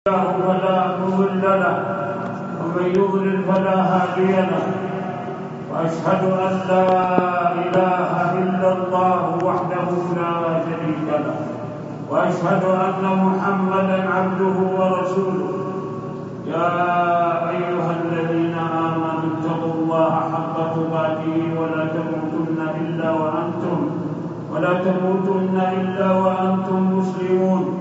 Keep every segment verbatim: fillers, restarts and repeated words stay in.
فلا مضل له ومن يضلل فلا هادي له واشهد ان لا اله الا الله وحده لا شريك له واشهد ان محمدا عبده ورسوله. يا ايها الذين امنوا اتقوا الله حق تقاته ولا تموتن الا وانتم ولا تموتن الا وانتم مسلمون.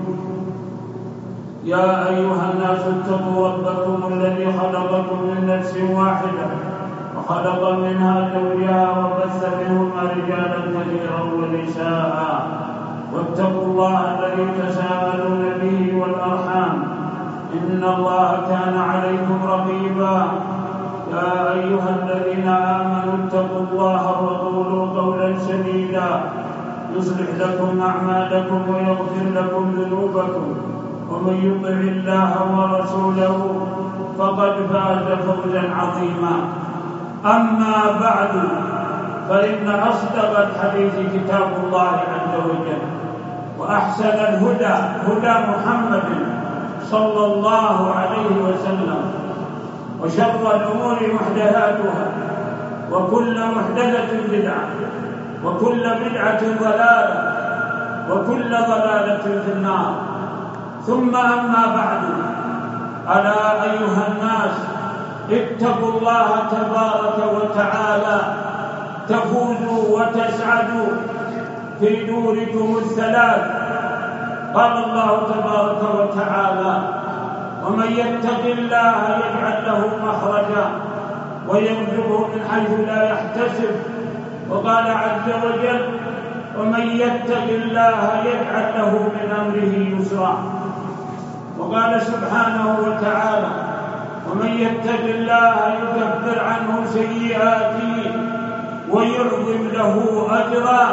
يا أيها الناس اتقوا ربكم الذي خلقكم من نفس واحدة وخلق منها زوجها وبث منهما رجالا كثيرا ونساء واتقوا الله الذي تساءلون به والأرحام إن الله كان عليكم رقيبا. يا أيها الذين آمنوا اتقوا الله وقولوا قولا سديدا يصلح لكم أعمالكم ويغفر لكم ذنوبكم ومن يطع الله ورسوله فقد فاز فوزا عظيما. أما بعد فإن أصدق الحديث كتاب الله عز وجل وأحسن الهدى هدى محمد صلى الله عليه وسلم وشر الأمور محدثاتها وكل محدثة بدعة وكل بدعة ضلالة وكل ضلالة في النار. ثم أما بعد، ألا أيها الناس اتقوا الله تبارك وتعالى تفوزوا وتسعدوا في دوركم الثلاث. قال الله تبارك وتعالى: ومن يتق الله يجعل له مخرجا ويرزقه من حيث لا يحتسب. وقال عز وجل: ومن يتق الله يجعل له من أمره يسرا. وقال سبحانه وتعالى: ومن يتق الله يكفر عنه سيئاته ويعظم له أجرا.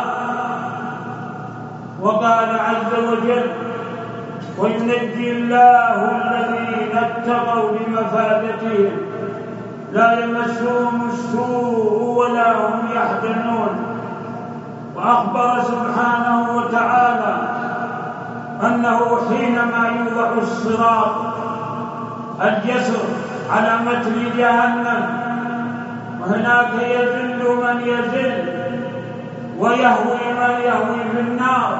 وقال عز وجل: وينجي الله الذين اتقوا بمفازتهم لا يمسهم السوء ولا هم يحزنون. وأخبر سبحانه وتعالى أنه حينما يوضع الصراط الجسر على متن جهنم وهناك يذل من يذل ويهوي من يهوي في النار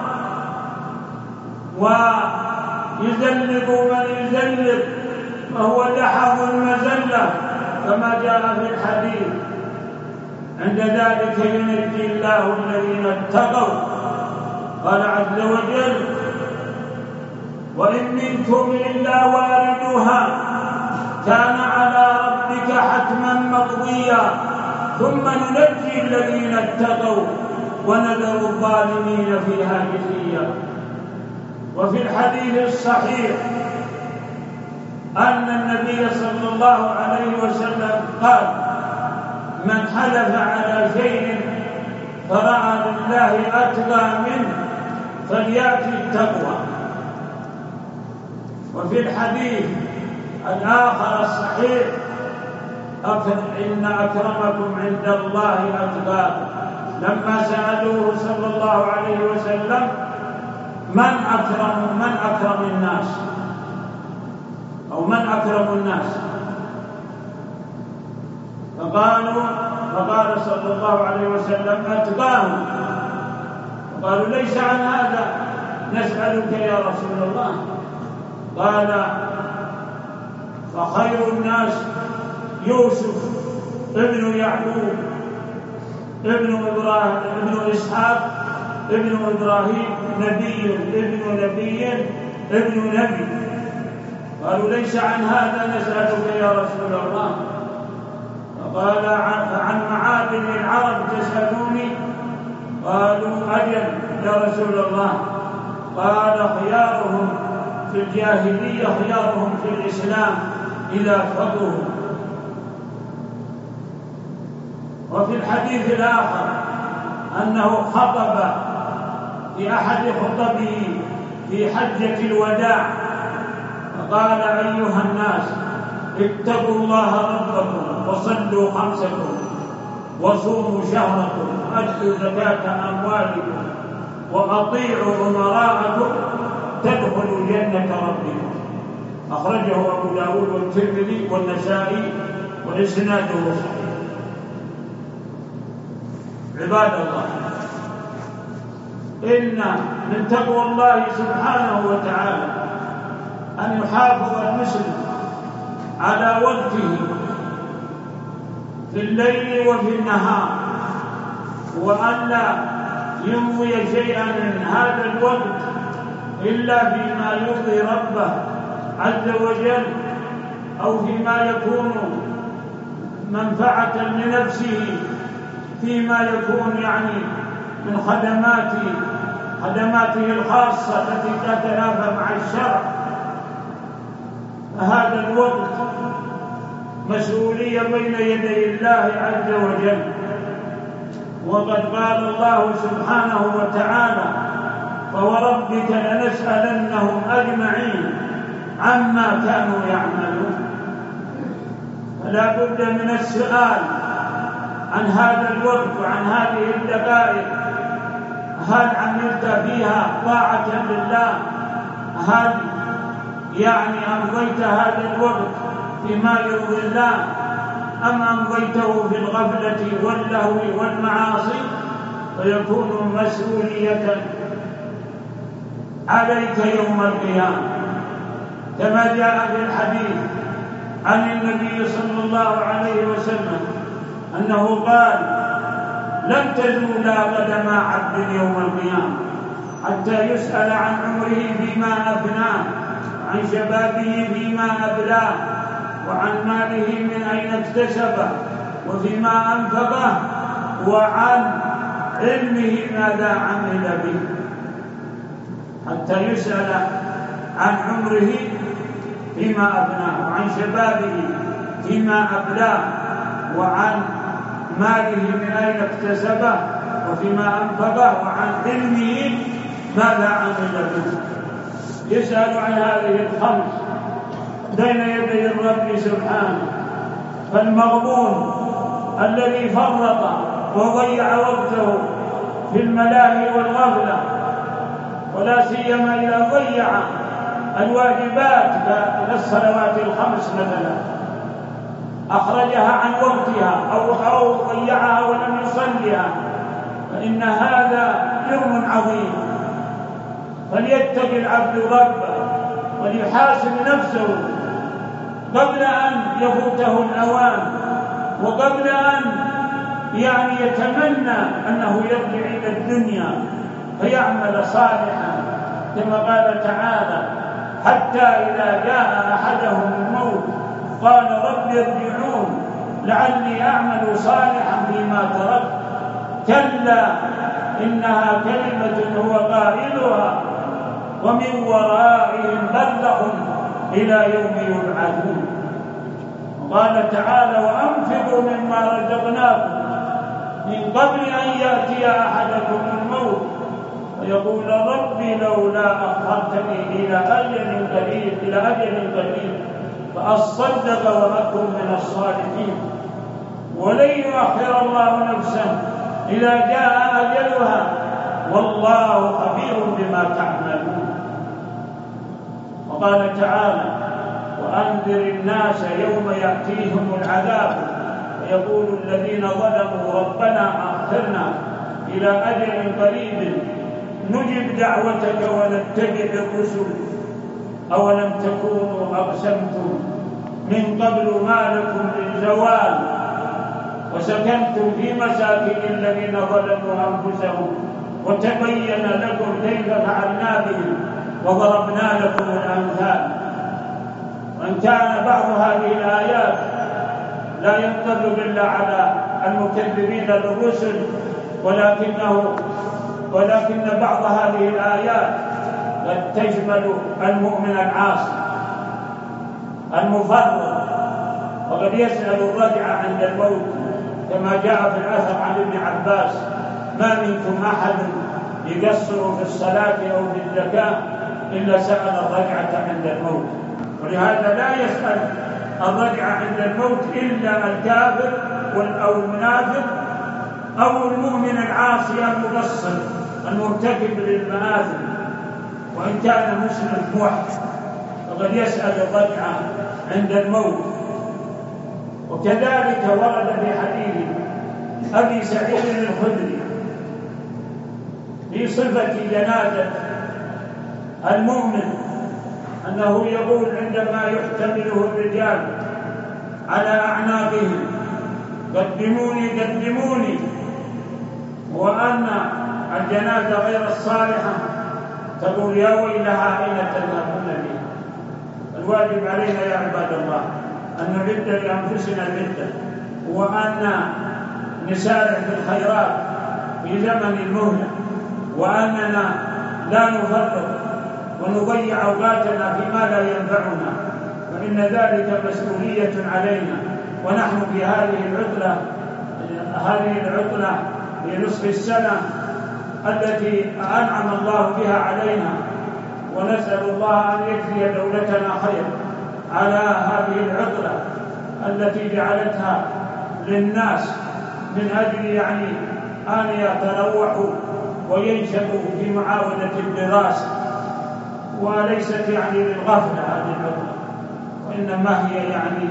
ويذلب من يذلب وهو دحض المذلة كما جاء في الحديث. عند ذلك ينجي الله الذين اتقوا. قال عز وجل: وإن منكم إلا واردها كان على ربك حتما مقضيا ثم ننجي الذين اتقوا ونذر الظالمين فيها جثيا. وفي الحديث الصحيح أن النبي صلى الله عليه وسلم قال: من حلف على شيء فرأى لله أتقى منه فليأتي التقوى. وفي الحديث الآخر الصحيح: إن أكرمكم عند الله أتقاكم. لما سألوه صلى الله عليه وسلم: من أكرم من أكرم الناس أو من أكرم الناس؟ فقالوا فقال صلى الله عليه وسلم: أتقاهم. وقالوا: ليس عن هذا نسألك يا رسول الله. قال: فخير الناس يوسف ابن يعقوب ابن إبراهيم ابن إسحاق ابن إبراهيم نبي ابن نبي ابن نبي. قالوا: ليس عن هذا نسألك يا رسول الله. قال: عن معادن العرب تسألوني؟ قالوا: أجل يا رسول الله. قال: خيارهم في الجاهلية خيارهم في الإسلام إذا فقهوا. وفي الحديث الآخر أنه خطب في أحد خطبه في حجة الوداع فقال: أيها الناس اتقوا الله ربكم وصلوا خمسكم وصوموا شهركم وأدوا زكاة أموالكم وأطيعوا أمراءكم تدخلوا جنة ربكم. أخرجه أبو داود والترمذي والنسائي وإسناده صحيح. عباد الله، إن من تقوى الله سبحانه وتعالى أن يحافظ المسلم على وقته في الليل وفي النهار، وأن لا يمضي شيئا من هذا الوقت إلا فيما يرضي ربه عز وجل، أو فيما يكون منفعة لنفسه، فيما يكون يعني من خدمات خدماته الخاصة التي تتنافى مع الشرع. فهذا الوقت مسؤولية بين يدي الله عز وجل، وقد قال الله سبحانه وتعالى: فوربك لنسألنهم أجمعين عما كانوا يعملون. فلا بد من السؤال عن هذا الوقت وعن هذه الدقائق، هل عملت فيها طاعة لله؟ هل يعني أمضيت هذا الوقت فيما يرضي الله، أم أمضيته في الغفلة واللهو والمعاصي؟ فيكون مسؤولية عليك يوم القيامة، كما جاء في الحديث عن النبي صلى الله عليه وسلم أنه قال: لن تزول قدم عبد يوم القيامة حتى يسأل عن عمره فيما أفناه، عن شبابه فيما أبلاه، وعن ماله من أين اكتسبه، وفيما أنفقه، وعن علمه ماذا عمل به، حتى يسأل عن عمره فيما أفناه، وعن شبابه فيما أبلاه، وعن ماله من أين اكتسبه، وفيما أنفقه، وعن علمه ماذا عمل به. يسأل عن هذه الخمس بين يدي الرب سبحانه. فالمغبون الذي فرط وضيع وقته في الملاهي والغفلة، ولا سيما إذا ضيع الواجبات كالصلوات الخمس مثلا، أخرجها عن وقتها أو ضيعها ولم يصليها، فإن هذا جرم عظيم. فليتق العبد ربه وليحاسب نفسه قبل أن يفوته الأوان، وقبل أن يعني يتمنى أنه يرجع إلى الدنيا فيعمل صالحا، كما قال تعالى: حتى إذا جاء أحدهم الموت قال رب ارجعون لعلي أعمل صالحا فيما تركت، كلا إنها كلمة هو قائلها ومن ورائهم برزخ إلى يوم يبعثون. قال تعالى: وأنفقوا مما رزقناكم من قبل أن يأتي أحدكم الموت فيقول ربي لولا أخرتني إلى أجل قريب إلى أجل قريب فأصدق وأكن من الصالحين، ولن يؤخر الله نفسا إذا جاء أجلها والله خبير بما تعملون. وقال تعالى: وأنذر الناس يوم يأتيهم العذاب فيقول الذين ظلموا ربنا أخرنا إلى أجل قريب نجب دعوتك ونتبع الرسل أولم تكونوا أقسمتم من قبل ما لكم من زوال وسكنتم في مساكن الذين ظلموا أنفسهم وتبين لكم كيف فعلنا بهم وضربنا لكم الأمثال. وإن كان بعض هذه الآيات لا ينطبق إلا على المكذبين للرسل، ولكنه ولكن بعض هذه الآيات قد تشمل المؤمن العاصي المفرط، وقد يسأل الرجعة عند الموت، كما جاء في الأثر عن ابن عباس: ما منكم أحد يقصر في الصلاة أو في الزكاة إلا سأل الرجعة عند الموت. ولهذا لا يسأل الرجعة عند الموت إلا الكافر أو المنافق أو المؤمن العاصي المقصر المرتكب للمآثم، وإن كان مسلم موحد. وقد يسأل الرجعة عند الموت. وكذلك ورد في حديث أبي سعيد الخدري في صفة جنازة المؤمن أنه يقول عندما يحتمله الرجال على أعناقهم: قدموني قدموني. وأن الجنازة غير الصالحة تقول: يا ويلها أين تذهبون بها. الواجب علينا يا عباد الله أن نعد لأنفسنا العدة، وأن نسارع في الخيرات في زمن المهلة، وأننا لا نفرط ونضيع أوقاتنا فيما لا ينفعنا، فإن ذلك مسؤولية علينا. ونحن في هذه العطلة هذه العطلة لنصف السنة التي أنعم الله بها علينا، ونسأل الله أن يجزي دولتنا خير على هذه العطلة التي جعلتها للناس من أجل يعني أن يتروحوا وينشطوا في معاودة الدراسة، وليست يعني للغفلة هذه العطلة، وإنما هي يعني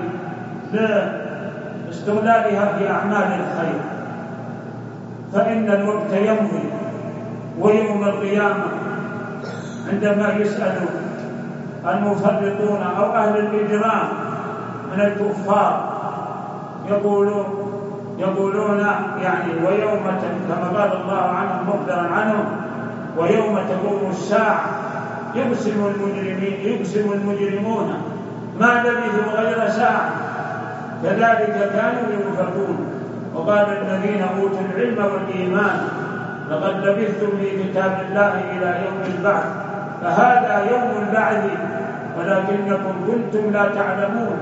لاستغلالها في أعمال الخير. فإن الوقت يمضي، ويوم القيامة عندما يسأل المفرطون أو أهل الإجرام من الكفار يقولون يقولون يعني ويوم كما قال الله عنهم مخبرا عنهم: ويوم تقوم الساعة يقسم المجرمين يقسم المجرمون ما لبثوا غير ساعة كذلك كانوا يؤفكون. وقال الذين أوتوا العلم والإيمان: لقد لبثتم في كتاب الله إلى يوم البعث، فهذا يوم البعث ولكنكم كنتم لا تعلمون.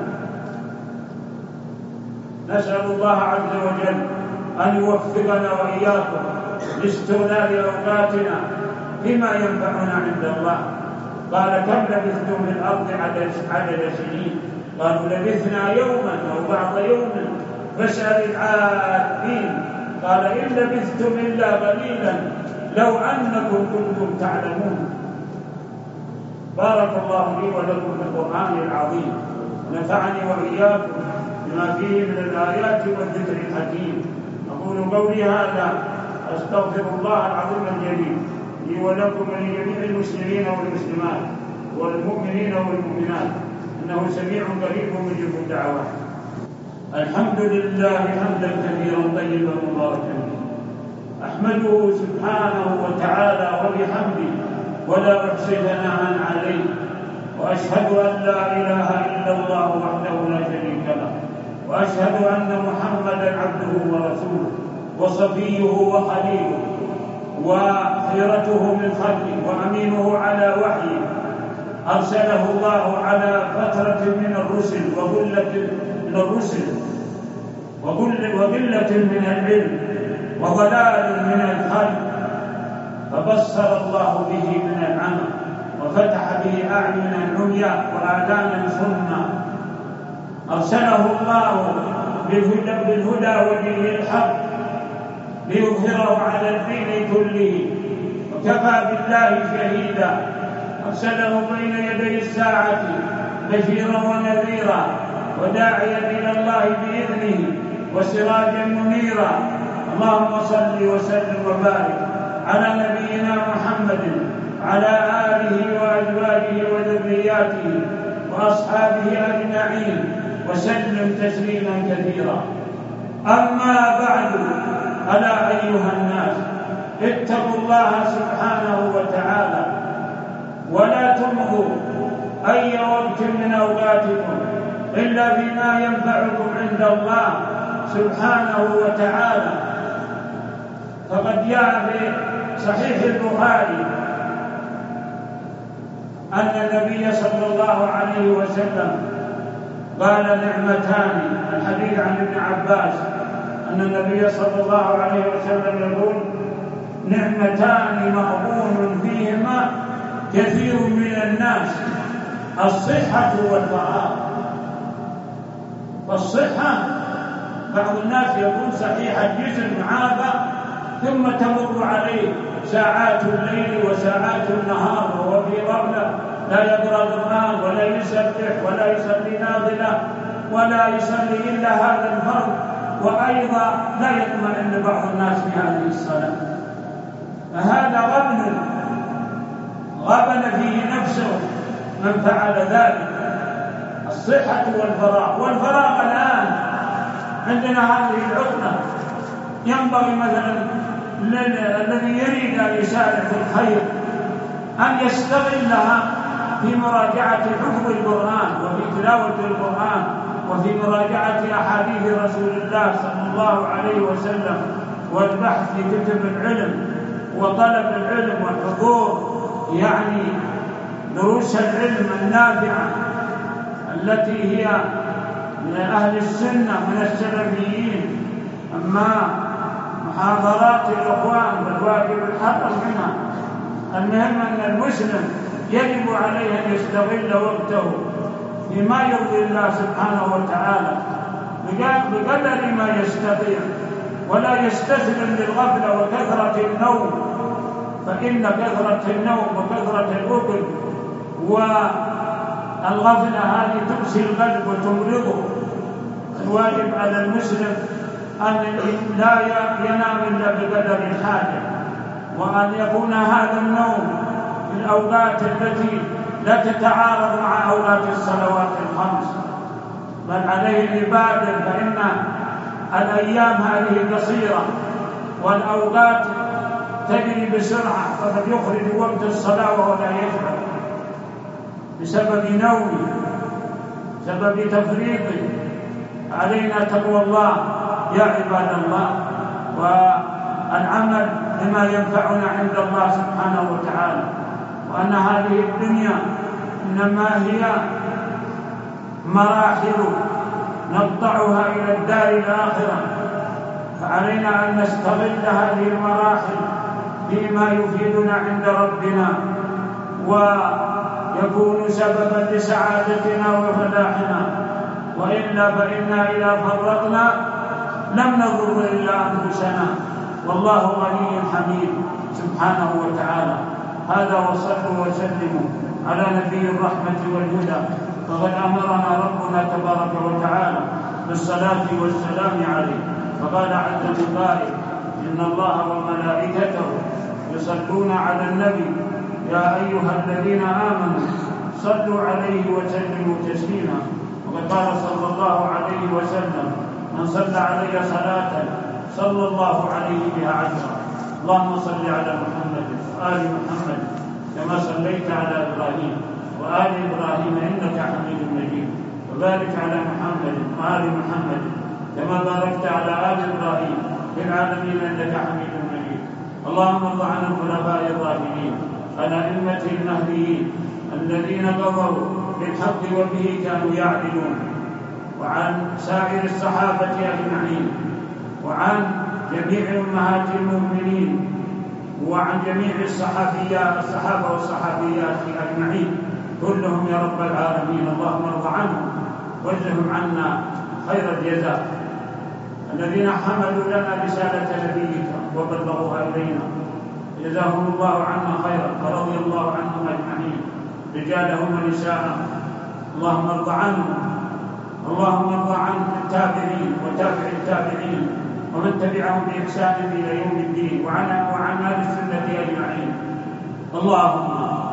نسأل الله عز وجل أن يوفقنا وإياكم لاستغلال أوقاتنا فيما ينفعنا عند الله. قال: كم لبثتم في الأرض عدد سنين؟ قالوا: لبثنا يوما أو بعض يوم فاسأل العادين. قال: إن لبثتم إلا قليلا لو أنكم كنتم تعلمون. بارك الله لي ولكم في القرآن العظيم، ونفعني وإياكم بما فيه من الآيات والذكر الحكيم. أقول قولي هذا أستغفر الله العظيم الجليل لي ولكم ولجميع المسلمين والمسلمات والمؤمنين والمؤمنات، إنه سميع قريب مجيب الدعوات. الحمد لله حمدا كثيرا طيبا مباركا فيه، أحمده سبحانه وتعالى وبحمده ولا أحصي ثناء عليه، وأشهد أن لا إله إلا الله وحده لا شريك له، وأشهد أن محمدا عبده ورسوله وصفيه وخليله وخيرته من خلقه وأمينه على وحيه، أرسله الله على فترة من الرسل وغلة من الرسل وقلة من العلم وضلال من الخلق، فبصر الله به من العمى وفتح به أعينا عميا وآذانا صما. أرسله الله بالهدى ودين الحق ليظهره على الدين كله، وكفى بالله شهيدا. أرسله بين يدي الساعة بشيرا ونذيرا وداعيا إلى الله بإذنه وسراجا منيرا. اللهم صل وسلم وبارك على نبينا محمد على آله وأزواجه وذرياته وأصحابه أجمعين وسلم تسليما كثيرا. أما بعد، ألا أيها الناس اتقوا الله سبحانه وتعالى، ولا تمضوا أي وقت من أوقاتكم إلا بما ينفعكم عند الله سبحانه وتعالى. فقد جاء في صحيح البخاري أن النبي صلى الله عليه وسلم قال: نعمتان. الحديث عن ابن عباس أن النبي صلى الله عليه وسلم يقول: نعمتان مغبون فيهما كثير من الناس، الصحة والفراغ. والصحة بعض الناس يكون صحيح الجسم عافى ثم تمر عليه ساعات الليل وساعات النهار وهو في غفلة لا يقرأ القرآن ولا يسبح ولا يصلي نافلة ولا يصلي إلا هذا الفرض، وأيضا لا يطمئن بعض الناس في هذه الصلاة، فهذا غبن غبن فيه نفسه من فعل ذلك. الصحة والفراغ، والفراغ الآن عندنا هذه العطلة، ينبغي مثلا الذي يريد أن يسارع في الخير أن يستغلها في مراجعة حفظ القرآن وفي تلاوة القرآن وفي مراجعة أحاديث رسول الله صلى الله عليه وسلم، والبحث في كتب العلم وطلب العلم والحضور يعني دروس العلم النافعة التي هي من أهل السنة من السلفيين. أما محاضرات الإخوان فالواجب الحذر منها. المهم أن المسلم يجب عليه أن يستغل وقته بما يرضي الله سبحانه وتعالى بقدر ما يستطيع، ولا يستسلم للغفلة وكثرة النوم، فإن كثرة النوم وكثرة الأكل والغفلة هذه تبسي القلب وتمرضه. الواجب على المسلم أن لا ينام إلا بقدر الحاجة، وأن يكون هذا النوم في الأوقات التي لا تتعارض مع أوقات الصلوات الخمس، بل عليه العبادة، فإن الأيام هذه قصيرة والأوقات تجري بسرعة، فقد يخرج وقت الصلاة وهو لا يشعر بسبب نومه بسبب تفريطه. علينا تقوى الله يا عباد الله، والعمل بما ينفعنا عند الله سبحانه وتعالى، وأن هذه الدنيا إنما هي مراحل نقطعها إلى الدار الآخرة، فعلينا أن نستغل هذه المراحل فيما يفيدنا عند ربنا ويكون سببا لسعادتنا وفلاحنا، وإلا فإنا إذا فرطنا لم نضر إلا أنفسنا، والله غني حميد سبحانه وتعالى. هذا وصلوا وسلموا على نبي الرحمة والهدى، فقد أمرنا ربنا تبارك وتعالى بالصلاة والسلام عليه، فقال عز من قائل: إن الله وملائكته يصلون على النبي يا أيها الذين آمنوا صلوا عليه وسلموا تسليما. وقد قال صلى الله عليه وسلم: من صلى علي صلاة صلى الله عليه بها عشرا. اللهم صل على محمد وآل محمد كما صليت على إبراهيم وآل إبراهيم إنك حميد مجيد، وبارك على محمد وآل محمد كما باركت على آل إبراهيم في العالمين إنك حميد مجيد. اللهم ارض عن الخلفاء الراشدين الأئمة المهديين الذين قضوا بالحق وبه كانوا يعدلون، وعن سائر الصحابة أجمعين، وعن جميع أمهات المؤمنين، وعن جميع الصحابيات الصحابة والصحابيات أجمعين كلهم يا رب العالمين. اللهم ارض عنهم واجزهم عنا خير الجزاء، الذين حملوا لنا رسالة نبيك وبلغوها إلينا، جزاهم الله عنا خيرا ورضي الله عنهم أجمعين رجالهم ونساءهم. اللهم ارض عنهم اللهم ارض عن التابعين وتابع التابعين ومن تبعهم بإحسان إلى يوم الدين، وعن وعن أهل السنة أجمعين. اللهم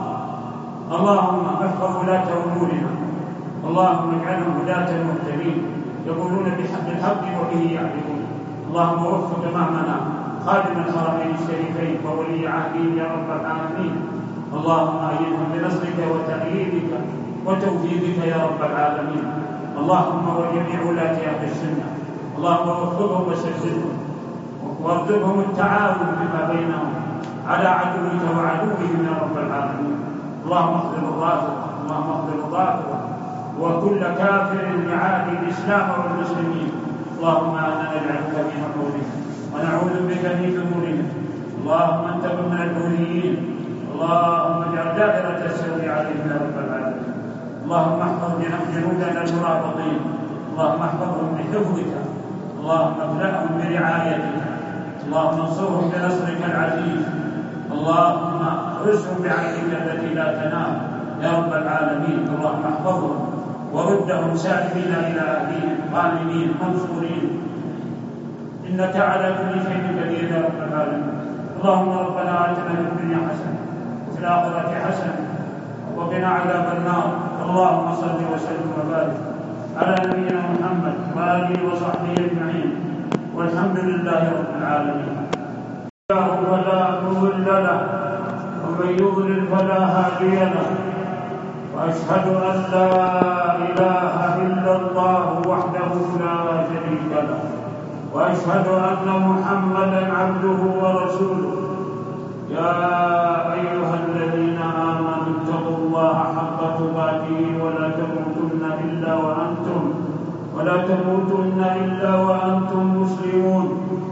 اللهم احفظ ولاة أمورنا، اللهم اجعلهم هداة مهتدين يقولون بحق الحق وبه يعدلون. اللهم وفق إمامنا خادم الحرمين الشريفين وولي عهدهم يا رب العالمين. اللهم أيدهم بنصرك وتأييدك وتوفيقك يا رب العالمين. اللهم وجميع ولاة أهل السنة اللهم وفقهم وسددهم وارزقهم التعاون فيما بينهم على عدوك وعدوهم يا رب العالمين. اللهم اخذل الظاهر اللهم اخذل الظاهر وكل كافر يعادي الإسلام والمسلمين. اللهم انا نجعلك في نحورهم ونعوذ بك من شرورهم. اللهم انتقم من الحوريين، اللهم اجعل دائرة السوء عليهم يا رب العالمين. اللهم احفظ جنودنا المرابطين، اللهم احفظهم بحفظك، اللهم املأهم برعايتك، اللهم انصرهم بنصرك العزيز، اللهم ارزقهم بعينك التي لا تنام يا رب العالمين. اللهم احفظهم وردهم سالمين إلى أهلهم غانمين منصورين، إنك على كل شيء قدير يا رب العالمين. اللهم ربنا آتنا في الدنيا حسنة وفي الآخرة حسنة وقنا عذاب النار. اللهم صل وسلم وبارك على نبينا محمد وآله وصحبه أجمعين، والحمد لله رب العالمين. فلا مضل له ومن يضلل فلا هادي له، وأشهد أن لا إله إلا الله وحده لا شريك له، وأشهد أن محمدًا عبده ورسوله. يا أيها الذين آمنوا اتقوا الله حق تقاته ولا تموتن إلا وأنتم ولا تموتن إلا وأنتم مسلمون.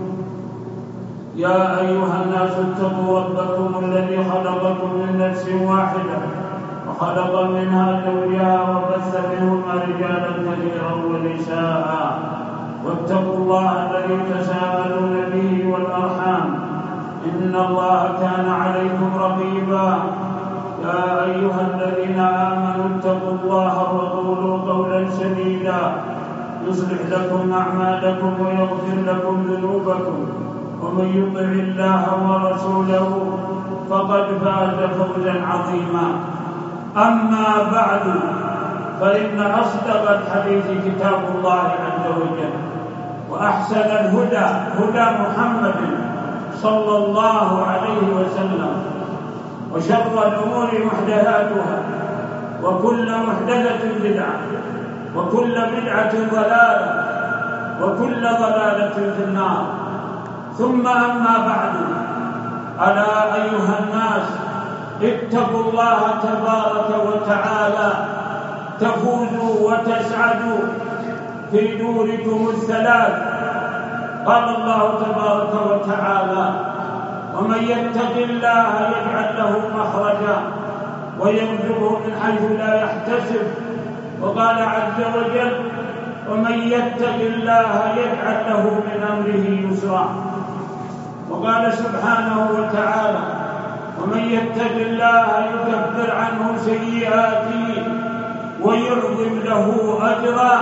يا أيها الناس اتقوا ربكم الذي خلقكم من نفس واحدة وخلق منها زوجها وبث منهما رجالا كثيرا ونساء، واتقوا الله الذي تساءلون به والأرحام إن الله كان عليكم رقيبا. يا أيها الذين آمنوا اتقوا الله وقولوا قولا سديدا يصلح لكم أعمالكم ويغفر لكم ذنوبكم، ومن يطع الله ورسوله فقد فاز فوزا عظيما. أما بعد، فإن أصدق الحديث كتاب الله عز وجل، وأحسن الهدى هدى محمد صلى الله عليه وسلم، وشر الأمور محدثاتها، وكل محدثة بدعة، وكل بدعة ضلالة، وكل ضلالة في النار. ثم أما بعد، ألا أيها الناس اتقوا الله تبارك وتعالى تفوزوا وتسعدوا في دوركم الثلاث. قال الله تبارك وتعالى: ومن يتق الله يجعل له مخرجا ويرزقه من حيث لا يحتسب. وقال عز وجل: ومن يتق الله يجعل له من أمره يسرا. وقال سبحانه وتعالى: ومن يتق الله يكفر عنه سيئاته ويعظم له أجرا.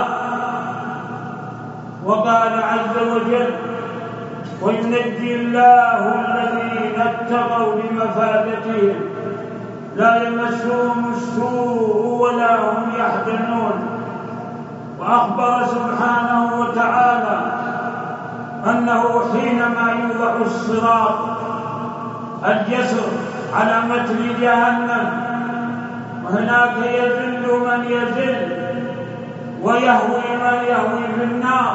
وقال عز وجل: وينجي الله الذين اتقوا بمفازتهم لا يمسهم السوء ولا هم يحزنون. وأخبر سبحانه وتعالى أنه حينما يوضع الصراط الجسر على متن جهنم، وهناك يذل من يذل ويهوي من يهوي في النار،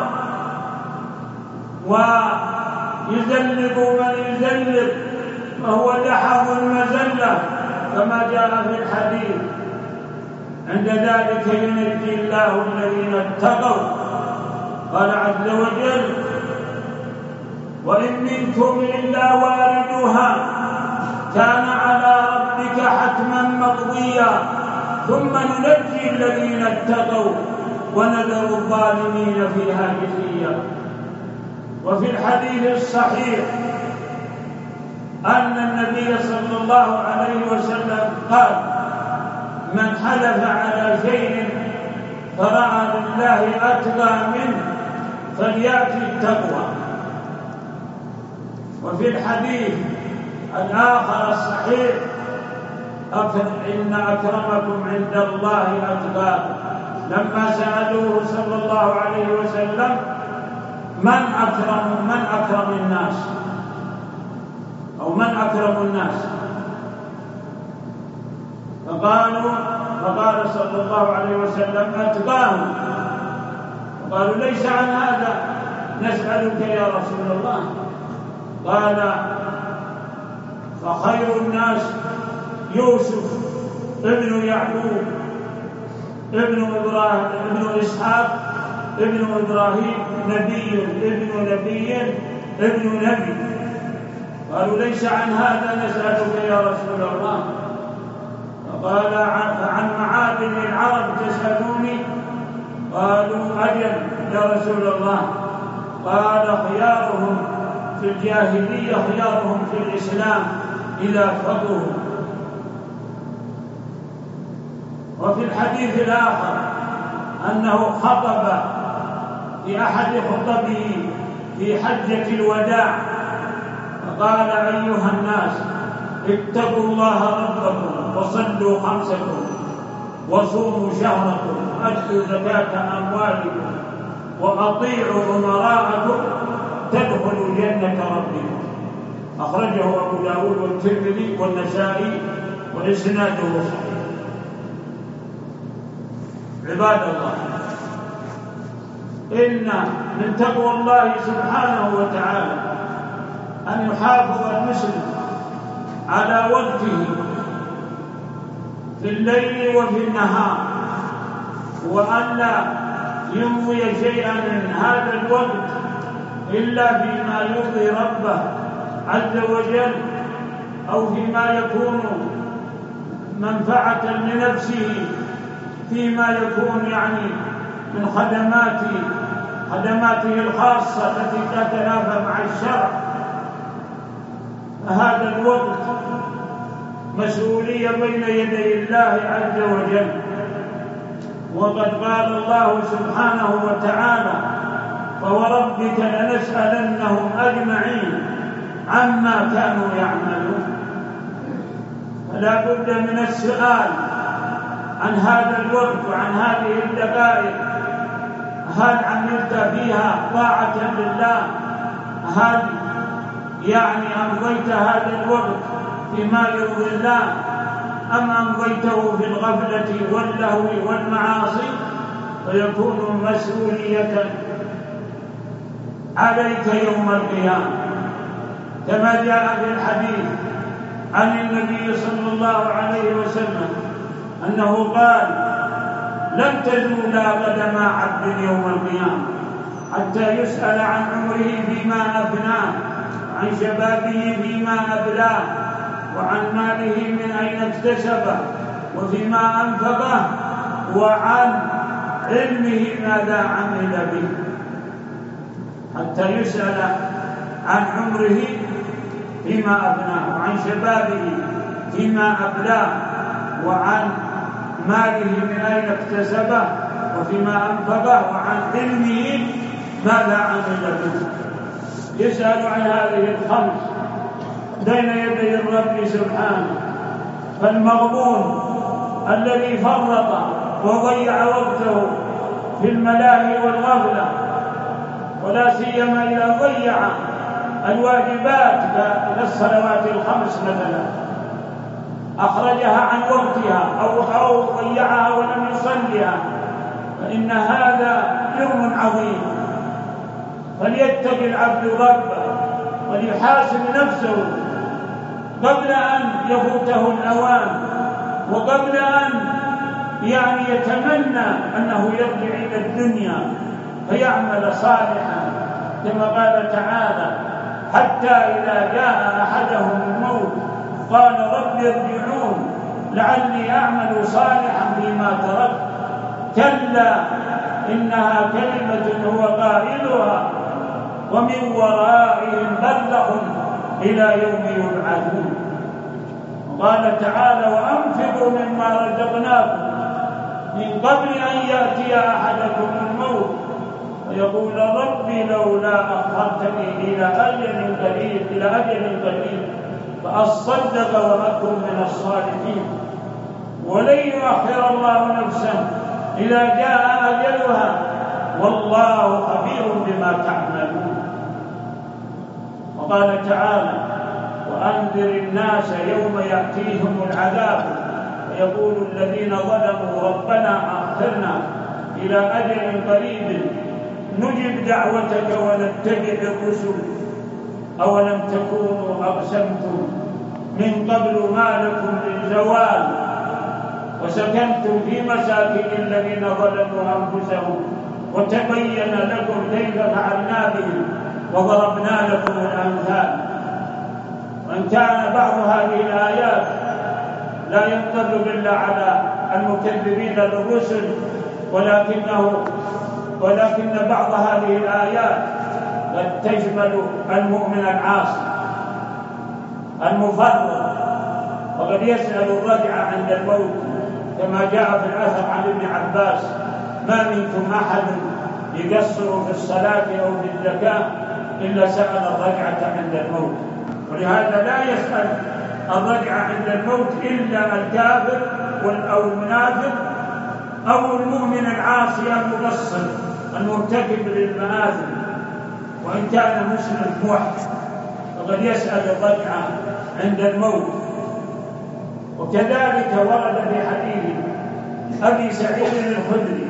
ويذلب من يذلب، وهو دحض المذلة كما جاء في الحديث. عند ذلك ينجي الله الذين اتقوا. قال عز وجل: وإن منكم إلا واردها كان على ربك حتما مقضيا ثم ننجي الذين اتقوا ونذر الظالمين فيها جثيا. وفي الحديث الصحيح أن النبي صلى الله عليه وسلم قال: من حلف على شيء فرأى لله أتقى منه فليأتي التقوى. وفي الحديث الآخر الصحيح: إن أكرمكم عند الله أتقاكم. لما سألوه صلى الله عليه وسلم: من أكرم من أكرم الناس أو من أكرم الناس؟ فقالوا فقال صلى الله عليه وسلم: أتقاهم. وقالوا: ليس عن هذا نسألك يا رسول الله. قال: فخير الناس يوسف ابن يعقوب ابن إبراهيم ابن إسحاق ابن إبراهيم نبي ابن نبي ابن نبي. قالوا: ليس عن هذا نسألك يا رسول الله. فقال: عن معادن العرب تسألوني؟ قالوا: أجل يا رسول الله. قال: خيارهم في الجاهلية خيارهم في الإسلام إذا فقهوا. وفي الحديث الآخر أنه خطب في أحد خطبه في حجة الوداع فقال: أيها الناس، اتقوا الله ربكم وصلوا خمسكم وصوموا شهركم وأدوا زكاة أموالكم وأطيعوا أمراءكم تدخلوا جنة ربكم. أخرجه أبو داود والترمذي والنسائي وإسناده صحيح. عباد الله، إن من تقوى الله سبحانه وتعالى أن يحافظ المسلم على وقته في الليل وفي النهار، وأن لا يمضي شيئا من هذا الوقت إلا فيما يرضي ربه عز وجل، أو فيما يكون منفعة لنفسه، فيما يكون يعني من خدماته خدماته الخاصة التي تتنافى مع الشرع. هذا الوقت مسؤولية بين يدي الله عز وجل، وقد قال الله سبحانه وتعالى: فوربك لنسألنهم أجمعين عما كانوا يعملون. فلا بد من السؤال عن هذا الوقت وعن هذه الدقائق. هل عملت فيها طاعة لله؟ هل يعني أمضيت هذا الوقت فيما يرضي الله، أم أمضيته في الغفلة واللهو والمعاصي؟ فيكون مسؤولية عليك يوم القيامة، كما جاء في الحديث عن النبي صلى الله عليه وسلم أنه قال: لن تزول قدم عبد يوم القيامة حتى يسأل عن عمره فيما أفناه، عن شبابه فيما أبلاه، وعن ماله من أين اكتسبه وفيما أنفقه، وعن علمه ماذا عمل به، حتى يسأل عن عمره فيما أفناه، وعن شبابه فيما أبلاه، وعن ماله من أين اكتسبه وفيما أنفقه، وعن علمه ماذا عمل به. يسأل عن هذه الخمس بين يدي الرب سبحانه. فالمغبون الذي فرط وضيع وقته في الملاهي والغفلة، ولا سيما إذا ضيع الواجبات كالصلوات الخمس مثلا، أخرجها عن وقتها أو أو ضيعها ولم يصليها، فإن هذا جرم عظيم. فليتق العبد ربه وليحاسب نفسه قبل أن يفوته الأوان، وقبل أن يعني يتمنى أنه يرجع إلى الدنيا فيعمل صالحا، كما قال تعالى: حتى إذا جاء أحدهم الموت قال رب ارجعون لعلي أعمل صالحا فيما تركت، كلا إنها كلمة هو قائلها ومن ورائهم برزخ إلى يوم يبعثون. قال تعالى: وأنفقوا مما رزقناكم من قبل أن يأتي أحدكم الموت ويقول ربي لولا أخرتني إلى أجل قريب إلى أجل قريب فأصدق وأكن من الصالحين، ولن يؤخر الله نفسا إذا جاء أجلها والله خبير بما تعملون. وقال تعالى: وأنذر الناس يوم يأتيهم العذاب فيقول الذين ظلموا ربنا أخرنا إلى أجل قريب نجب دعوتك ونتبع الرسل أولم تكونوا أقسمتم من قبل ما لكم من زوال وسكنتم في مساكن الذين ظلموا أنفسهم وتبين لكم كيف فعلنا بهم وضربنا لكم الأمثال. وإن كان بعض هذه الآيات لا ينطبق إلا على المكذبين للرسل، ولكنه ولكن بعض هذه الآيات قد تشمل المؤمن العاصي المفرط، وقد يسأل الرجعة عند الموت كما جاء في الأثر عن ابن عباس: ما منكم أحد يقصر في الصلاة أو في الزكاة إلا سأل الرجعة عند الموت. ولهذا لا يسأل الرجعة عند الموت إلا الكافر أو المنافق أو المؤمن العاصي المقصر المرتكب للمآثم، وإن كان مسلم موحد فقد يسأل الرجعة عند الموت. وكذلك ورد في حديث أبي سعيد الخدري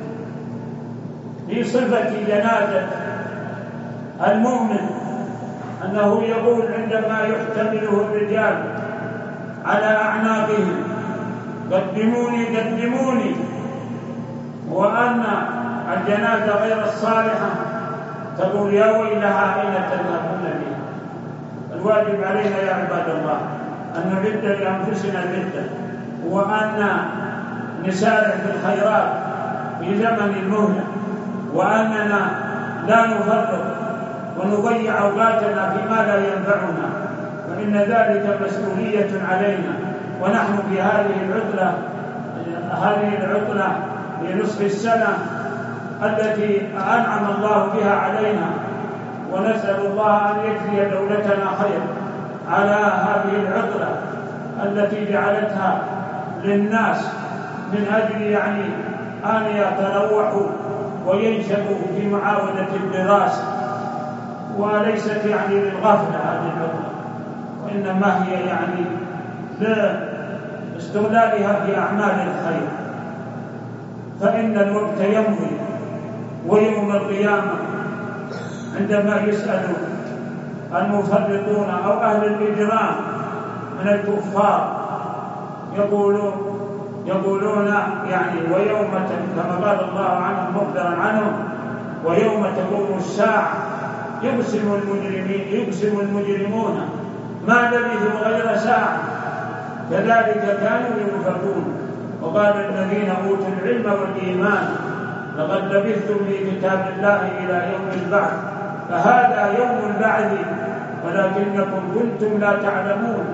في صفة جنازة المؤمن أنه يقول عندما يحتمله الرجال على أعناقهم: قدموني قدموني، وأن الجنازة غير الصالحة تقول: يا ويلها أين تذهبون بها. الواجب علينا يا عباد الله أن نعد لأنفسنا العدة، وأن نسارع في الخيرات في زمن المهلة، وأننا لا نفرط ونضيع أوقاتنا فيما لا ينفعنا، فإن ذلك مسؤولية علينا. ونحن في هذه العطلة هذه العطلة في نصف السنة التي أنعم الله بها علينا، ونسأل الله أن يجزي دولتنا خير على هذه العطلة التي جعلتها للناس من أجل يعني أن يتروحوا وينشغلوا في معاودة الدراسة، وليست يعني للغفلة هذه العطلة، وإنما هي يعني لاستغلالها في أعمال الخير. فإن الوقت يمضي، ويوم القيامة عندما يسأل المفرطون أو أهل الإجرام من الكفار يقولون يقولون يعني ويوم كما قال الله عنهم مخبرا عنهم: ويوم تقوم الساعة يقسم المجرمين يقسم المجرمون ما لبثوا غير ساعة كذلك كانوا يؤفكون. وقال الذين أوتوا العلم والإيمان: لقد لبثتم في كتاب الله إلى يوم البعث، فهذا يوم البعث ولكنكم كنتم لا تعلمون.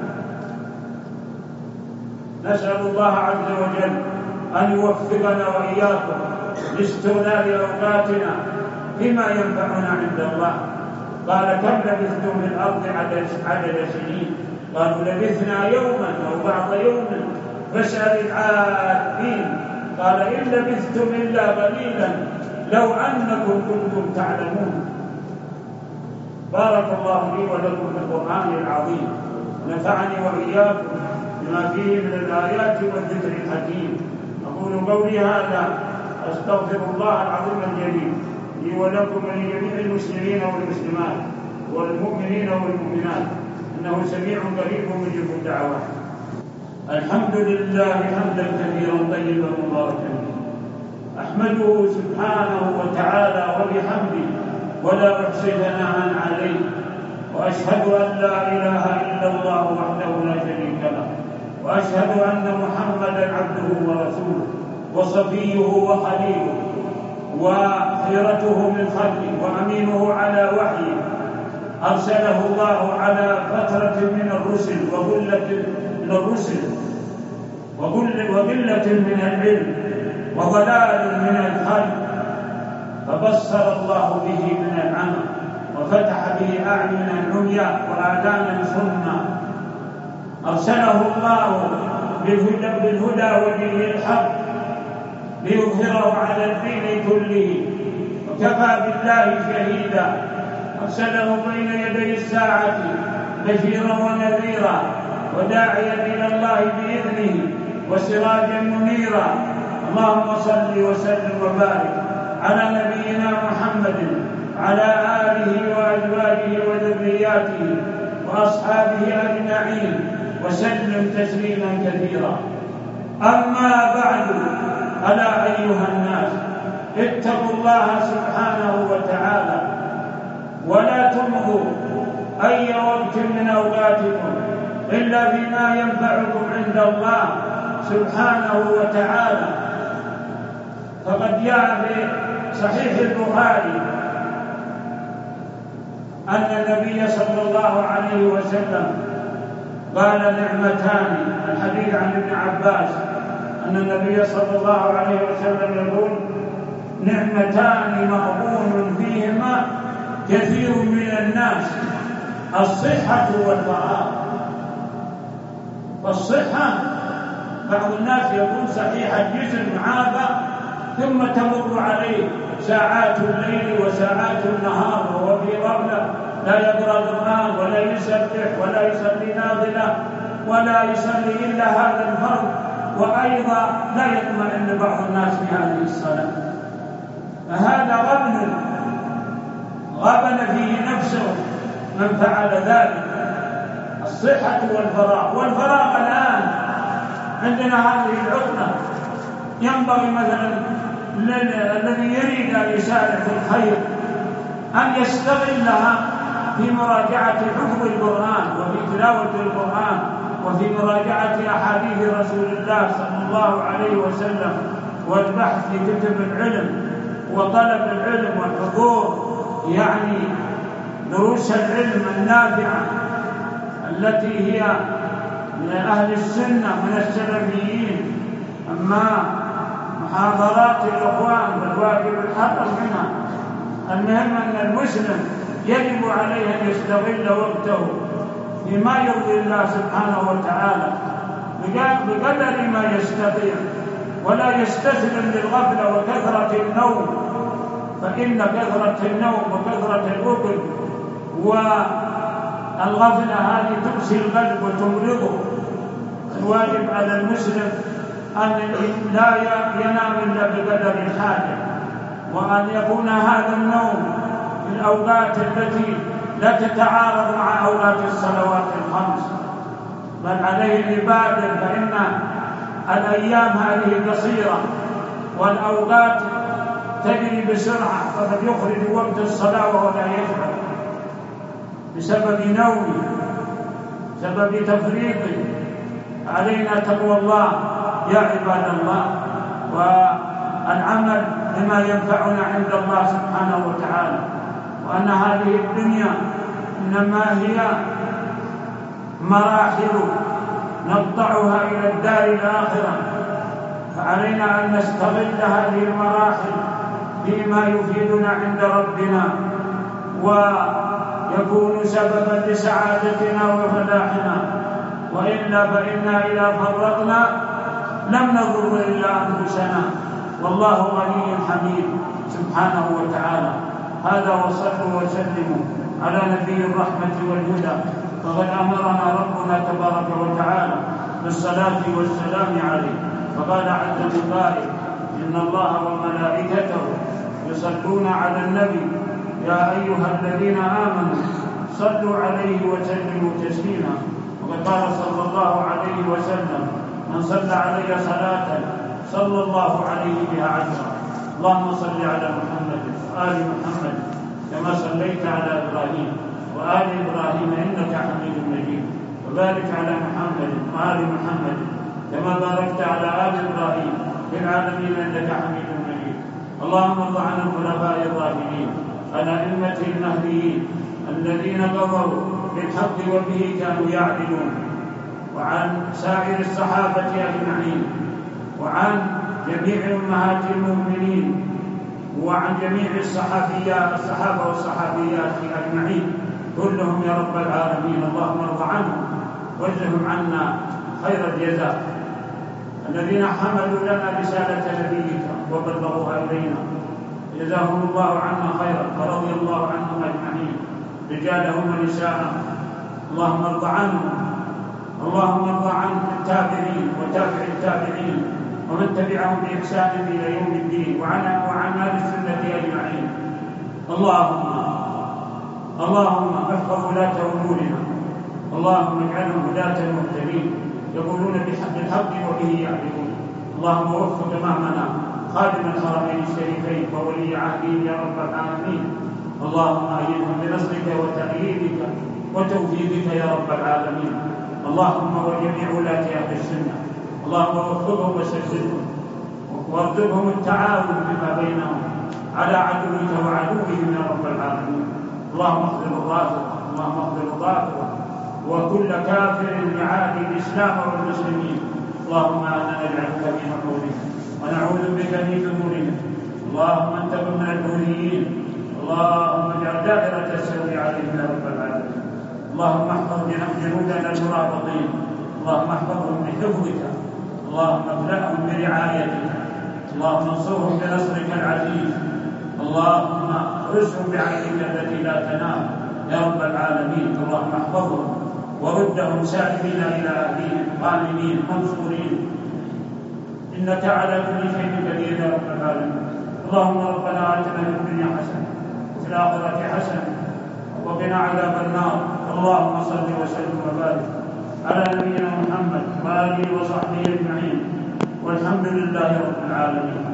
نسأل الله عز وجل أن يوفقنا وإياكم لاستغلال أوقاتنا فيما ينفعنا عند الله. قال: كم لبثتم في الأرض عدد سنين؟ قالوا: لبثنا يوما أو بعض يوم فاسأل العادين. قال: إن لبثتم إلا قليلا لو أنكم كنتم تعلمون. بارك الله لي ولكم في القرآن العظيم، ونفعني وإياكم بما فيه من الآيات والذكر الحكيم. أقول قولي هذا أستغفر الله العظيم الجليل لي ولكم ولجميع المسلمين والمسلمات والمؤمنين والمؤمنات، إنه سميع قريب مجيب الدعوات. الحمد لله حمدا كثيرا طيبا مباركا فيه، أحمده سبحانه وتعالى وبحمده ولا أحصي ثناء عليه، وأشهد أن لا إله إلا الله وحده لا شريك له، وأشهد أن محمدا عبده ورسوله وصفيه وخليله وخيرته من خلقه وأمينه على وحيه، أرسله الله على فترة من الرسل وغلة من الرسل وقلة من العلم وضلال من الخلق، فبصر الله به من العمى وفتح به أعينا عميا وآذانا صما. أرسله الله بالهدى ودين الحق ليظهره على الدين كله، وكفى بالله شهيدا. أرسله بين يدي الساعة بشيرا ونذيرا وداعيا إلى الله بإذنه وسراجا منيرا. اللهم صل وسلم وبارك على نبينا محمد على آله وأزواجه وذرياته وأصحابه أجمعين وسلم تسليما كثيرا. أما بعد، ألا أيها الناس اتقوا الله سبحانه وتعالى ولا تمضوا أي وقت من أوقاتكم إلا بما ينفعكم عند الله سبحانه وتعالى. فقد جاء في صحيح البخاري أن النبي صلى الله عليه وسلم قال: نعمتان، الحديث عن ابن عباس أن النبي صلى الله عليه وسلم يقول: نعمتان مغبون فيهما كثير من الناس، الصحة والفراغ. فالصحة بعض الناس يكون صحيح الجسم عافى ثم تمر عليه ساعات الليل وساعات النهار وهو في غفلة، لا يقرأ القرآن ولا يسبح ولا يصلي نافلة ولا يصلي إلا هذا الفرض، وأيضا لا يطمئن بعض الناس في هذه الصلاة. فهذا غبن غبن فيه نفسه من فعل ذلك. الصحة والفراغ. والفراغ الآن عندنا هذه العطلة، ينبغي مثلا الذي يريد أن يسارع في الخير أن يستغلها في مراجعة حفظ القرآن وفي تلاوة القرآن وفي مراجعة أحاديث رسول الله صلى الله عليه وسلم، والبحث في كتب العلم وطلب العلم والحضور يعني دروس العلم النافعة التي هي من أهل السنة من السلفيين. أما محاضرات الإخوان فالواجب الحذر منها. المهم أن المسلم يجب عليه أن يستغل وقته بما يرضي الله سبحانه وتعالى بقدر ما يستطيع، ولا يستسلم للغفلة وكثرة النوم، فإن كثرة النوم وكثرة الأكل والغفلة هذه تقسي القلب وتمرضه. الواجب على المسلم أن لا ينام إلا بقدر الحاجة، وأن يكون هذا النوم في الأوقات التي لا تتعارض مع أوقات الصلوات الخمس، بل عليه العبادة، فإن الأيام هذه قصيرة والأوقات تجري بسرعة، فقد يخرج وقت الصلاة وهو لا يشعر بسبب نومه بسبب تفريطه. علينا تقوى الله يا عباد الله، والعمل بما ينفعنا عند الله سبحانه وتعالى، وأن هذه الدنيا إنما هي مراحل نقطعها إلى الدار الآخرة، فعلينا أن نستغل هذه المراحل فيما يفيدنا عند ربنا ويكون سببا لسعادتنا وفلاحنا، وإلا فإنا إذا فرطنا لم نضر إلا أنفسنا، والله غني حميد سبحانه وتعالى. هذا وصلوا وسلموا على نبي الرحمة والهدى، فقد أمرنا ربنا تبارك وتعالى بالصلاة والسلام عليه، فقال عز من قائل: إن الله وملائكته يصلون على النبي يا أيها الذين آمنوا صلوا عليه وسلموا تسليما. وقد قال صلى الله عليه وسلم: من صلى علي صلاة صلى الله عليه بها عشرا. اللهم صل على محمد وآل محمد كما صليت على إبراهيم وآل إبراهيم إنك حميد مجيد، وبارك على محمد وآل محمد كما باركت على آل إبراهيم في العالمين إنك حميد مجيد. اللهم ارض عن الخلفاء الراشدين الأئمة المهديين الذين قضوا بالحق وبه كانوا يعدلون، وعن سائر الصحابة أجمعين، وعن جميع أمهات المؤمنين، وعن جميع الصحابيات الصحابة والصحابيات أجمعين كلهم يا رب العالمين. اللهم ارض عنهم واجزهم عنا خير الجزاء، الذين حملوا لنا رسالة نبيك وبلغوها إلينا، جزاهم الله عنا خيرا، فرضي الله عنهم أجمعين رجالهم ونساءهم. اللهم ارض عنهم، اللهم ارض عن التابعين وتابع التابعين ومن تبعهم بإحسان إلى يوم الدين، وعن وعن أهل السنة أجمعين. اللهم اللهم احفظ ولاة أمورنا، اللهم اجعلهم هداة مهتدين يقولون بحق الحق وبه يعدلون. اللهم وفق إمامنا خادم الحرمين الشريفين وولي عهدهم يا رب العالمين. اللهم أيدهم بنصرك وتأييدك وتوفيقك يا رب العالمين. اللهم وجميع ولاة أهل السنة اللهم وفقهم وسددهم وارزقهم التعاون فيما بينهم على عدوك وعدوهم يا رب العالمين. اللهم اخذل الظالم، اللهم اخذل الظالم وكل كافر يعادي الإسلام والمسلمين، اللهم انا نجعلك في نحورهم ونعوذ بك من شرورهم. اللهم انتقم من الحوريين، اللهم اجعل دائرة السوء عليهم يا رب العالمين. اللهم احفظ جنودنا المرابطين، اللهم احفظهم بحفظك، اللهم املأهم برعايتك، اللهم انصرهم بنصرك العزيز، اللهم ارزقهم بعينك التي لا تنام يا رب العالمين. اللهم احفظهم وردهم سالمين الى اهلهم غانمين منصورين، انك على كل شيء قدير يا رب العالمين. اللهم ربنا اتنا في الدنيا حسنه وفي الاخره حسنه وقنا عذاب النار. اللهم صل وسلم وبارك على نبينا محمد وآله وصحبه أجمعين، والحمد لله رب العالمين.